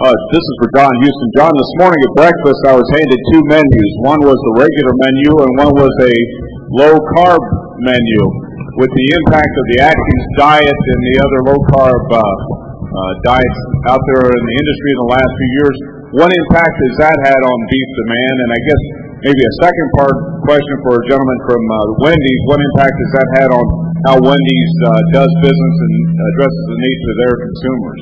This is for John Houston. John, this morning at breakfast I was handed two menus. One was the regular menu and one was a low-carb menu with the impact of the Atkins diet and the other low-carb diets out there in the industry in the last few years. What impact has that had on beef demand? And I guess maybe a second part question for a gentleman from Wendy's. What impact has that had on how Wendy's does business and addresses the needs of their consumers?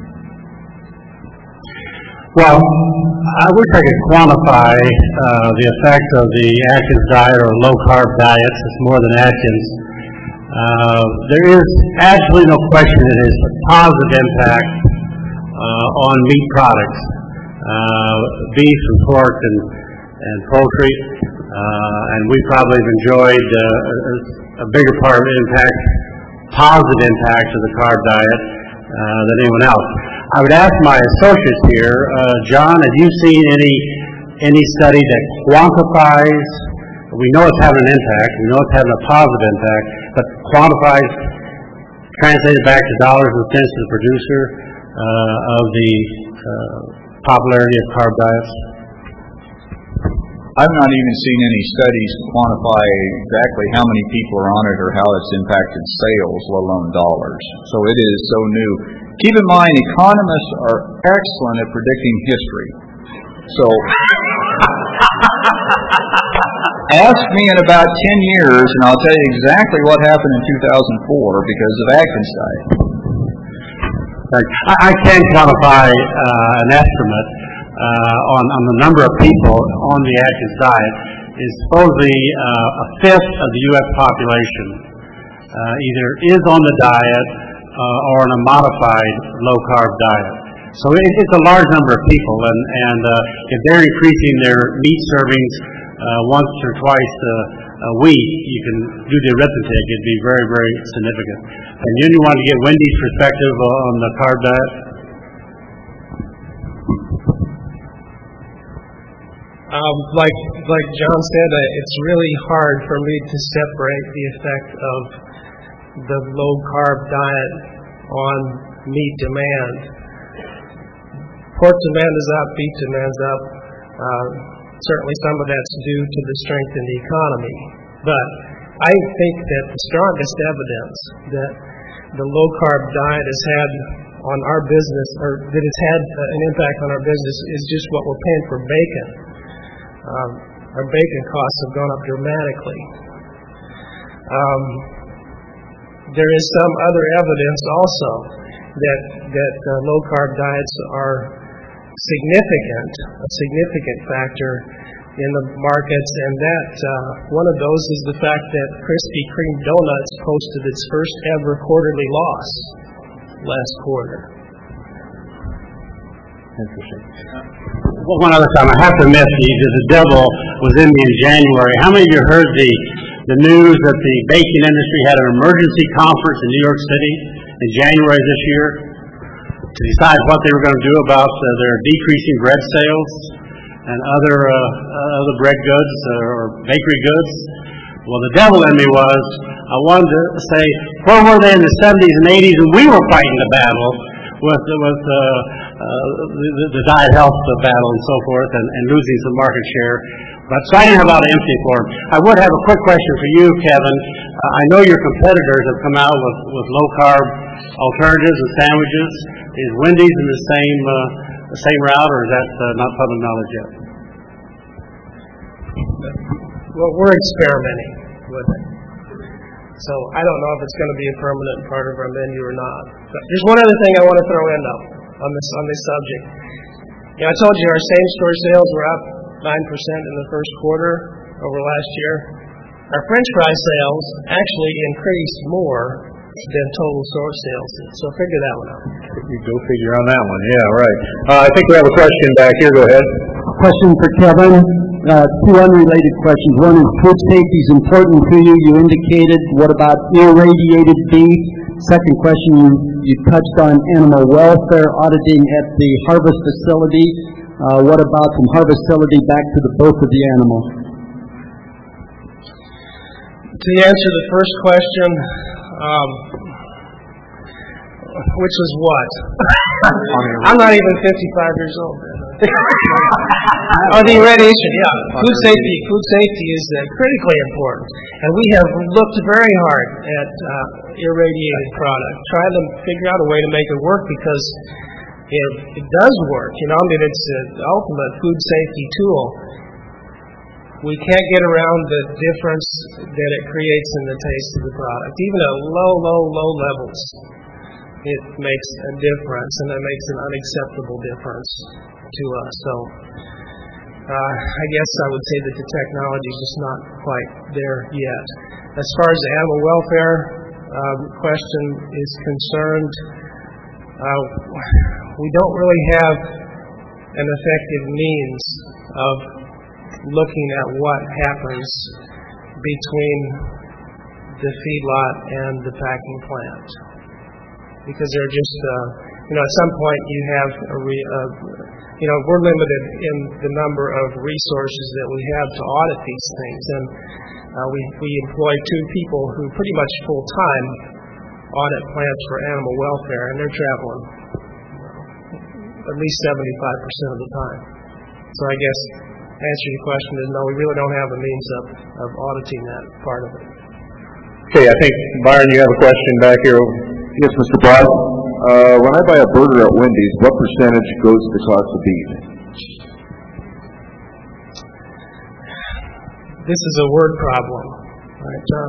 Well, I wish I could quantify the effect of the Atkins diet or low-carb diets. It's more than Atkins. There is absolutely no question that it has a positive impact on meat products, beef and pork and poultry, and we probably have enjoyed a bigger part of the impact, positive impact of the carb diet than anyone else. I would ask my associates here, John, have you seen any study that quantifies? We know it's having an impact. We know it's having a positive impact, but quantifies, translated back to dollars and cents to the producer of the popularity of carb diets? I've not even seen any studies quantify exactly how many people are on it or how it's impacted sales, let alone dollars. So it is so new. Keep in mind, economists are excellent at predicting history. So ask me in about 10 years, and I'll tell you exactly what happened in 2004 because of Atkins diet. I can quantify an estimate on the number of people on the Atkins diet. Is supposedly a fifth of the U.S. population either is on the diet or on a modified low-carb diet. So it's a large number of people, and if they're increasing their meat servings once or twice a week, you can do the arithmetic. It'd be very, very significant. And you want to get Wendy's perspective on the carb diet? Like John said, it's really hard for me to separate the effect of the low-carb diet on meat demand. Pork demand is up, beef demand is up. Certainly some of that's due to the strength in the economy. But I think that the strongest evidence that the low-carb diet has had on our business, or that it's had an impact on our business, is just what we're paying for bacon. Our bacon costs have gone up dramatically. There is some other evidence also that low-carb diets are a significant factor in the markets, and that one of those is the fact that Krispy Kreme Donuts posted its first ever quarterly loss last quarter. Interesting. Well, one other time, I have to admit, the devil was in me in January. How many of you heard the news that the baking industry had an emergency conference in New York City in January this year to decide what they were going to do about their decreasing bread sales and other bread goods or bakery goods? Well, the devil in me was, I wanted to say, where were they in the 70s and 80s and we were fighting the battle with the diet health battle and so forth and losing some market share. But so I didn't have a lot of empathy for them. I would have a quick question for you, Kevin. I know your competitors have come out with low-carb alternatives and sandwiches. Is Wendy's in the same route, or is that not public knowledge yet? Well, we're experimenting with it. So I don't know if it's going to be a permanent part of our menu or not. But there's one other thing I want to throw in, though, on this subject. I told you our same-store sales were up 9% in the first quarter over last year. Our French fry sales actually increased more than total store sales did. So figure that one out. You go figure on that one. Yeah, right. I think we have a question back here. Go ahead. Question for Kevin. Two unrelated questions. One is, food safety is important to you. You indicated. What about irradiated beef? Second question, you touched on animal welfare auditing at the harvest facility. What about from harvest facility back to the birth of the animal? To answer the first question, which was what? I'm not even 55 years old. Oh, the irradiation, yeah. Food safety is critically important. And we have looked very hard at irradiated product, trying to figure out a way to make it work because it does work. I mean, it's the ultimate food safety tool. We can't get around the difference that it creates in the taste of the product. Even at low levels, it makes a difference, and it makes an unacceptable difference to us. So I guess I would say that the technology is just not quite there yet. As far as the animal welfare question is concerned, we don't really have an effective means of looking at what happens between the feedlot and the packing plant. Because they're just, at some point you have we're limited in the number of resources that we have to audit these things. And we employ 2 people who pretty much full-time audit plants for animal welfare, and they're traveling at least 75% of the time. So I guess answer your question is no, we really don't have a means of auditing that part of it. Okay, I think, Byron, you have a question back here. Yes, Mr. Bob. When I buy a burger at Wendy's, what percentage goes to the cost of beef? This is a word problem. All right, John.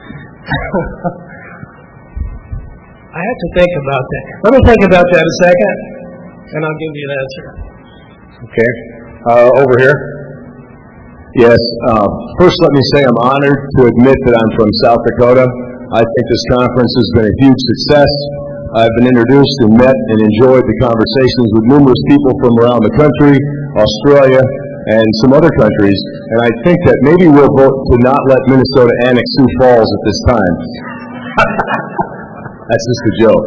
I have to think about that. Let me think about that a second, and I'll give you an answer. Okay. Over here. Yes. First, let me say I'm honored to admit that I'm from South Dakota. I think this conference has been a huge success. I've been introduced and met and enjoyed the conversations with numerous people from around the country, Australia, and some other countries. And I think that maybe we'll vote to not let Minnesota annex Sioux Falls at this time. That's just a joke.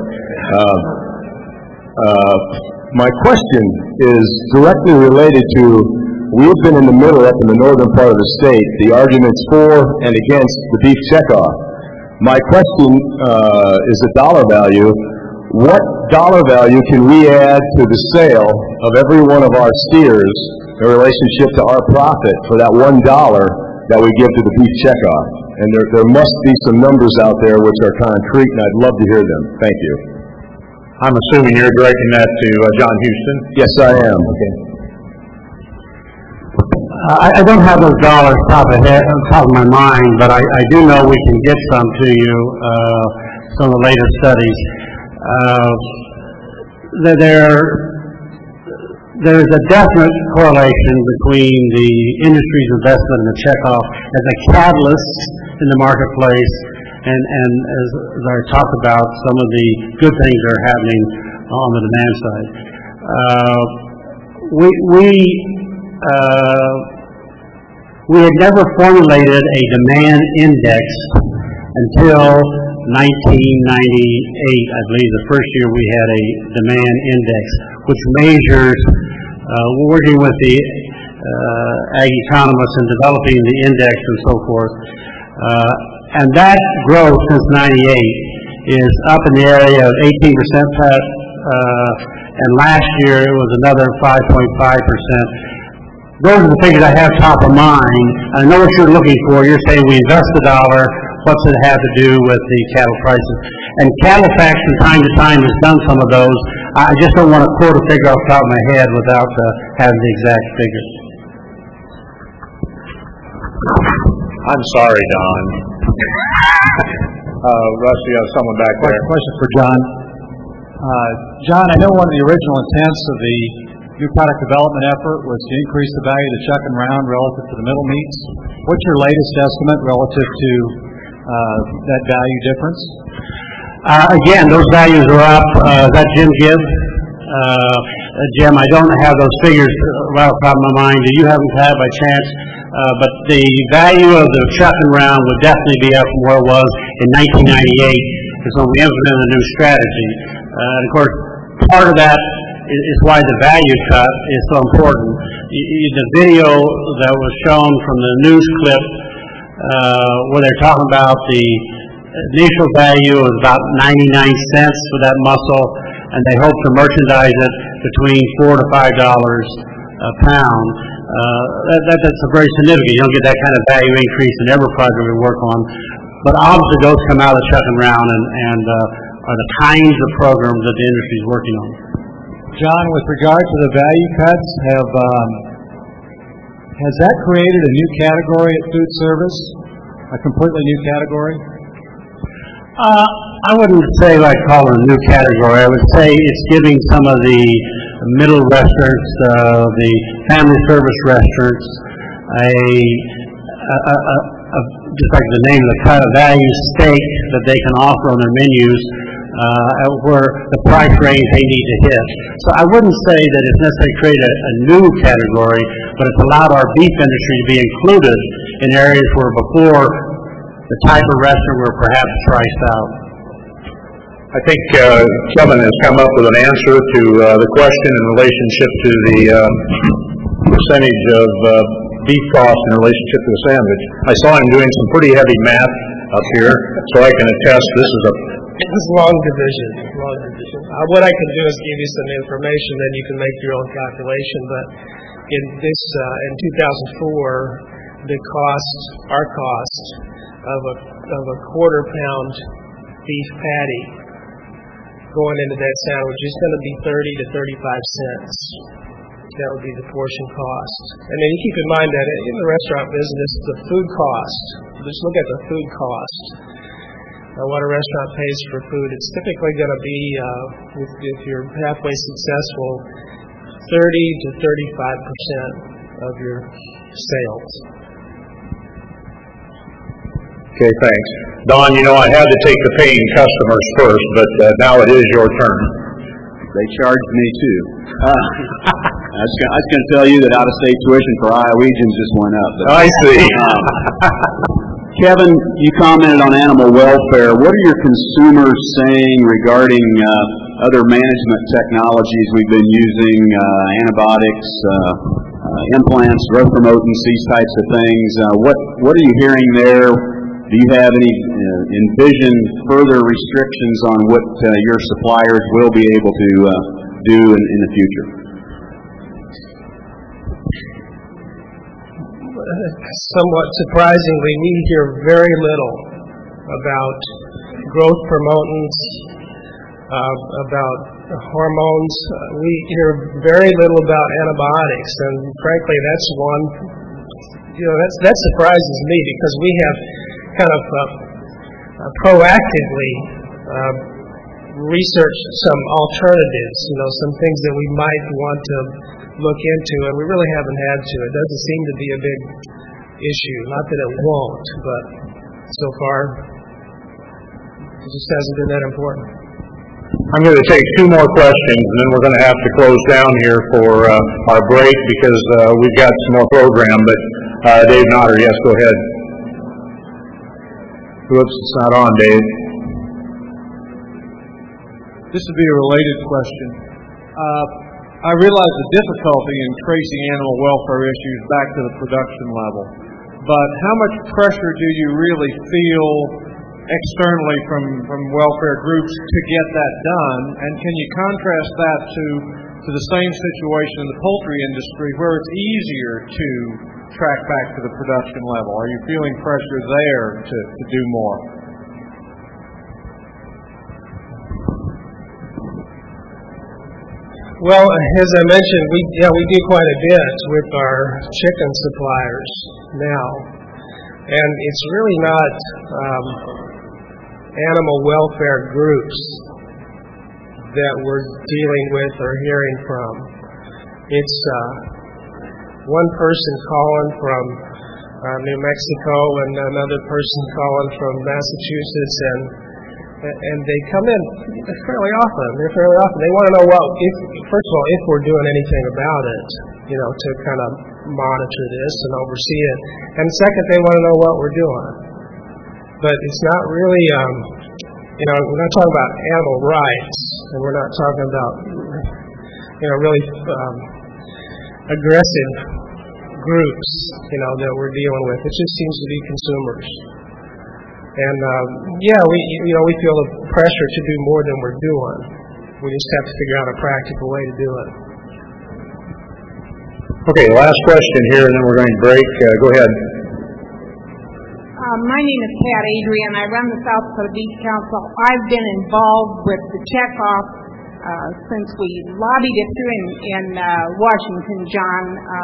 My question is directly related to, we've been in the middle up in the northern part of the state, the arguments for and against the beef checkoff. My question is a dollar value. What dollar value can we add to the sale of every one of our steers in relationship to our profit for that $1 that we give to the beef checkoff? And there must be some numbers out there which are concrete, and I'd love to hear them. Thank you. I'm assuming you're directing that to John Houston. Yes, I am. Okay. I don't have those dollars top of my mind, but I do know we can get some to you, some of the latest studies. There is a definite correlation between the industry's investment in the checkoff as a catalyst in the marketplace, and as I talked about, some of the good things that are happening on the demand side. We had never formulated a demand index until 1998, I believe, the first year we had a demand index, which measures, we're working with the ag economists in developing the index and so forth. And that growth since 98 is up in the area of 18%, Pat, and last year it was another 5.5%. Those are the figures I have top of mind. I know what you're looking for. You're saying we invest $1. What's it have to do with the cattle prices? And Cattle Facts from time to time has done some of those. I just don't want to quote a figure off the top of my head without having the exact figures. I'm sorry, Don. Russ, you have someone back there. Question for John. John, I know one of the original intents of the new product development effort was to increase the value of the chuck and round relative to the middle meats. What's your latest estimate relative to that value difference? Again, those values are up. That Jim Gibbs. Jim, I don't have those figures right off the top of my mind. Do you happen to have by chance? But the value of the chuck and round would definitely be up from where it was in 1998, because when we implemented the new strategy. And of course, part of that is why the value cut is so important. The video that was shown from the news clip where they're talking about the initial value is about 99 cents for that mussel, and they hope to merchandise it between $4 to $5 a pound. That's a very significant. You don't get that kind of value increase in every project we work on. But obviously those come out of Chuck and Round and are the kinds of programs that the industry is working on. John, with regard to the value cuts, has that created a new category at food service? A completely new category? I wouldn't say I'd call it a new category. I would say it's giving some of the middle restaurants, the family service restaurants, just like the name of the cut, a value steak that they can offer on their menus, where the price range they need to hit. So I wouldn't say that it's necessarily created a new category, but it's allowed our beef industry to be included in areas where before the type of restaurant were perhaps priced out. I think Kevin has come up with an answer to the question in relationship to the percentage of beef cost in relationship to the sandwich. I saw him doing some pretty heavy math up here, so I can attest this is a long division. What I can do is give you some information, then you can make your own calculation. But in 2004, our cost of a quarter pound beef patty going into that sandwich is going to be 30 to 35 cents. That would be the portion cost. And then you keep in mind that in the restaurant business, the food cost, just look at the food cost. What a restaurant pays for food, it's typically going to be, if you're halfway successful, 30 to 35% of your sales. Okay, thanks. Don, I had to take the paying customers first, but now it is your turn. They charged me too. I was going to tell you that out-of-state tuition for Iowegians just went up. I see. Kevin, you commented on animal welfare. What are your consumers saying regarding other management technologies we've been using, antibiotics, implants, growth promotants, these types of things? What are you hearing there? Do you have any envision further restrictions on what your suppliers will be able to do in the future? Somewhat surprisingly, we hear very little about growth promotants, about hormones. We hear very little about antibiotics, and frankly, that's one. That surprises me because we have kind of proactively researched some alternatives, some things that we might want to look into, and we really haven't had to. It doesn't seem to be a big issue. Not that it won't, but so far it just hasn't been that important. I'm going to take two more questions, and then we're going to have to close down here for our break because we've got some more program. But Dave Notter, yes, go ahead. Whoops, it's not on, Dave. This would be a related question. I realize the difficulty in tracing animal welfare issues back to the production level, but how much pressure do you really feel externally from welfare groups to get that done? And can you contrast that to the same situation in the poultry industry where it's easier to track back to the production level? Are you feeling pressure there to do more? Well, as I mentioned, we do quite a bit with our chicken suppliers now, and it's really not animal welfare groups that we're dealing with or hearing from. It's one person calling from New Mexico and another person calling from Massachusetts, and they come in fairly often. They want to know first of all, if we're doing anything about it, to kind of monitor this and oversee it. And second, they want to know what we're doing. But it's not really, we're not talking about animal rights, and we're not talking about, really aggressive groups, that we're dealing with. It just seems to be consumers. And we feel the pressure to do more than we're doing. We just have to figure out a practical way to do it. Okay, last question here, and then we're going to break. Go ahead. My name is Pat Adrian. I run the South Dakota Beef Council. I've been involved with the checkoff since we lobbied it through in Washington, John,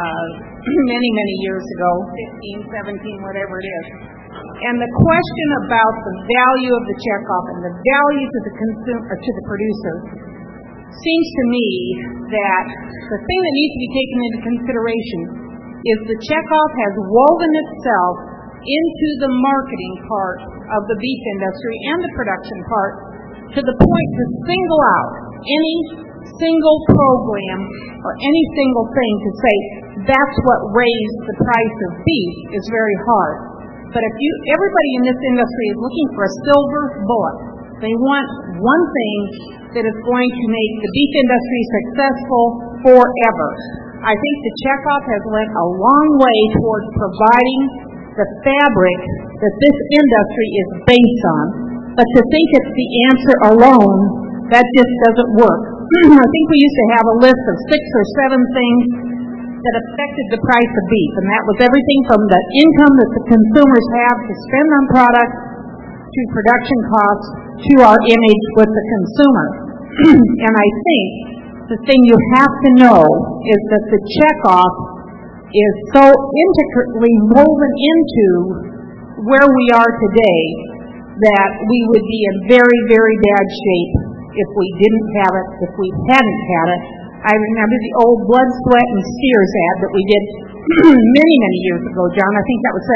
many, many years ago, 15, 17, whatever it is. And the question about the value of the checkoff and the value to the consumer, to the producer, seems to me that the thing that needs to be taken into consideration is the checkoff has woven itself into the marketing part of the beef industry and the production part to the point to single out any single program or any single thing to say that's what raised the price of beef is very hard. But if everybody in this industry is looking for a silver bullet, they want one thing that is going to make the beef industry successful forever. I think the checkoff has went a long way towards providing the fabric that this industry is based on. But to think it's the answer alone, that just doesn't work. I think we used to have a list of 6 or 7 things that affected the price of beef, and that was everything from the income that the consumers have to spend on products, to production costs, to our image with the consumer. And I think the thing you have to know is that the checkoff is so intricately woven into where we are today that we would be in very, very bad shape if we didn't have it, if we hadn't had it. I remember the old Blood, Sweat, and Tears ad that we did many, many years ago, John. I think that was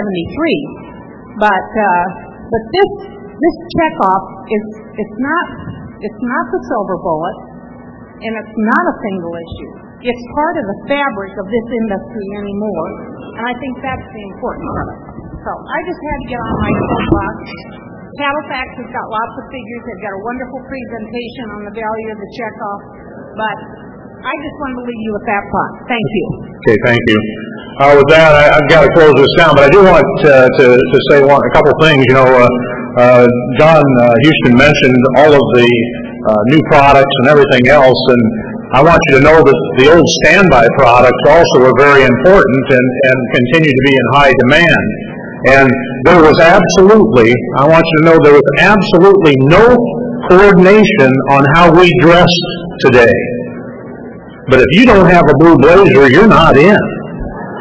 73. But this checkoff it's not the silver bullet, and it's not a single issue. It's part of the fabric of this industry anymore, and I think that's the important part. So I just had to get on my soapbox. Halifax has got lots of figures. They've got a wonderful presentation on the value of the checkoff, but I just wanted to leave you with that thought. Thank you. Okay, thank you. With that, I've got to close this down, but I do want to say a couple things. John Houston mentioned all of the new products and everything else, and I want you to know that the old standby products also are very important and continue to be in high demand. And there was absolutely, I want you to know, there was absolutely no coordination on how we dressed today. But if you don't have a blue blazer, you're not in.